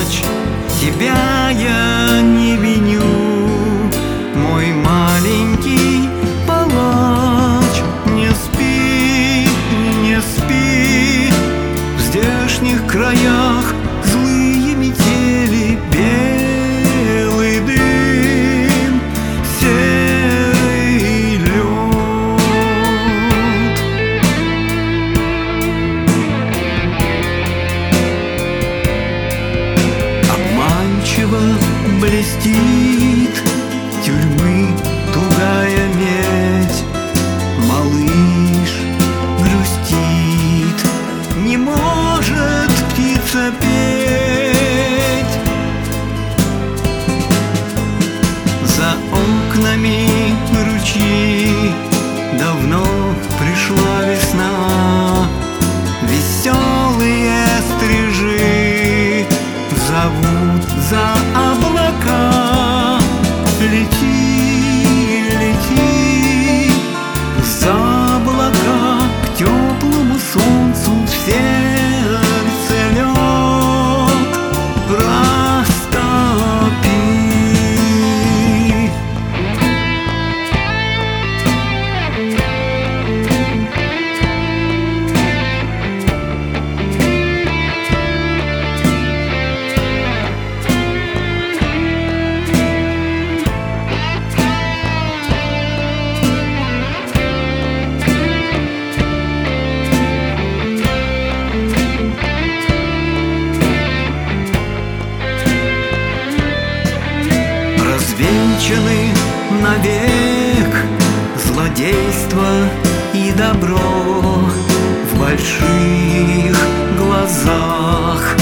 плачь, тебя я не виню, мой маленький палач. Не спи, не спи, в здешних краях злые метели, белый дым, серый лед. Обманчиво блестит тюрьмы тугая медь, малыш грустит, не может птица петь. За окнами ручьи, давно пришла весна, веселые стрижи зовут за облака. Лети, лети за облака, к теплому солнцу в сердце лед растопи. Развенчаны навек злодейство и добро в больших глазах